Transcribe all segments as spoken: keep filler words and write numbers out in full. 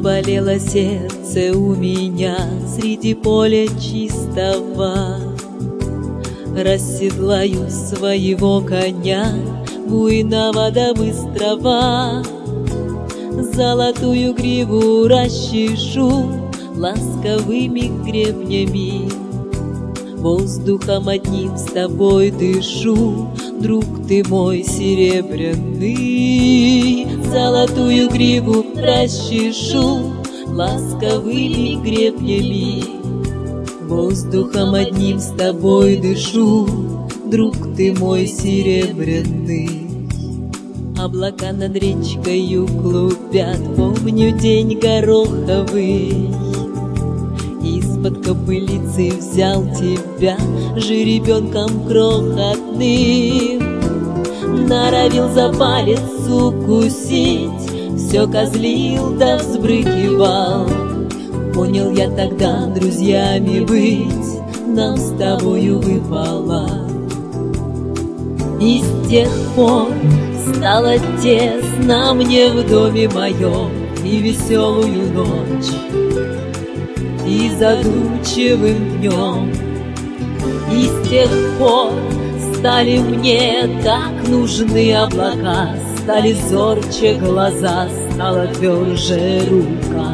Заболело сердце у меня среди поля чистого. Расседлаю своего коня, буйного да быстрого. Золотую гриву расчешу ласковыми гребнями. Воздухом одним с тобой дышу, друг ты мой серебряный. Золотую гриву расчешу ласковыми гребнями. Воздухом одним с тобой дышу, друг ты мой серебряный. Облака над речкою клубят, помню день гороховый. Из-под кобылицы взял тебя жеребенком крохотным. Норовил за палец укусить, все козлил да взбрыкивал. Понял я тогда, друзьями быть нам с тобою выпало. И с тех пор стало тесно мне в доме моем и веселую ночь, и задумчивым днем. И с тех пор стали мне так нужны облака, стали зорче глаза, стала тверже рука.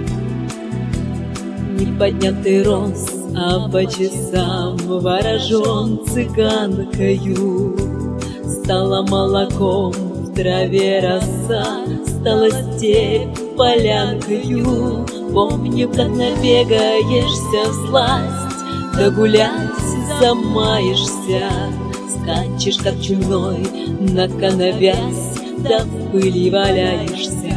Не поднятый рост, а по часам ворожен цыганкою. Стало молоком в траве роса, стала степь полянкою. Помню, как набегаешься всласть, да гулять замаешься, скачешь, как чумной, на коновязь, да в пыли валяешься.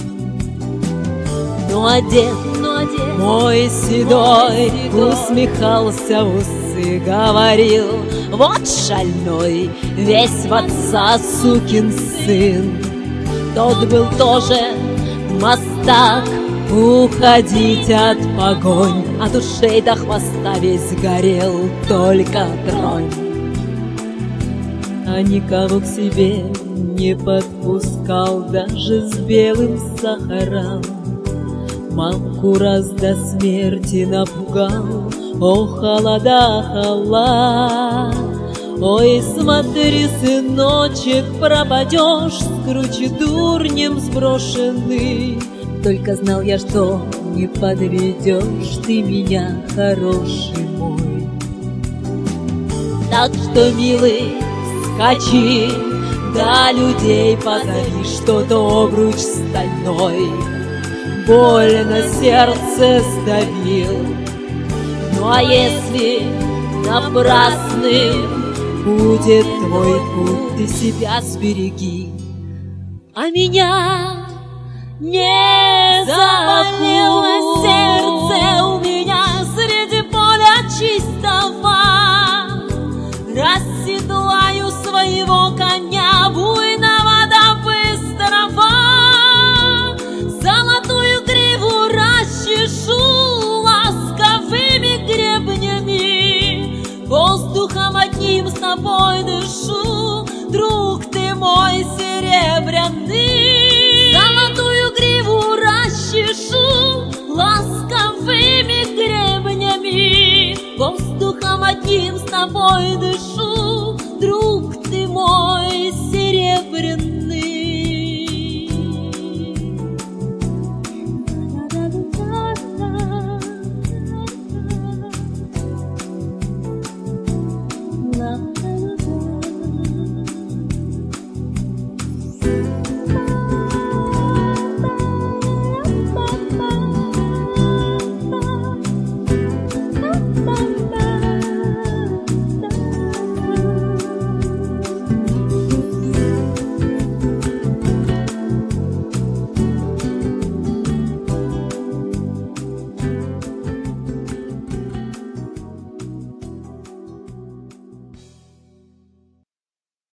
Ну а дед, ну, а дед мой седой усмехался в усы, говорил: вот шальной, весь в отца сукин сын. Тот был тоже мастак, уходить от погонь, от ушей до хвоста весь горел, только тронь. А никого к себе не подпускал, даже с белым сахаром. Мамку раз до смерти напугал, о, холода, хола. Ой, смотри, сыночек, пропадешь, скручи дурнем сброшенный. Только знал я, что не подведешь ты меня, хороший мой. Так что, милый, скачи, да людей позови, что-то обруч стальной больно сердце сдавил. Ну а если напрасным будет твой путь, ты себя сбереги, а меня не заболело сердце у меня среди поля чистого. Расседлаю своего коня, буйного да быстрого. Золотую гриву расчешу ласковыми гребнями. Воздухом одним с тобой дышу, друг ты мой серебряный. Золотую гриву расчешу ласковыми гребнями. Воздухом одним с тобой дышу, друг ты мой серебряный.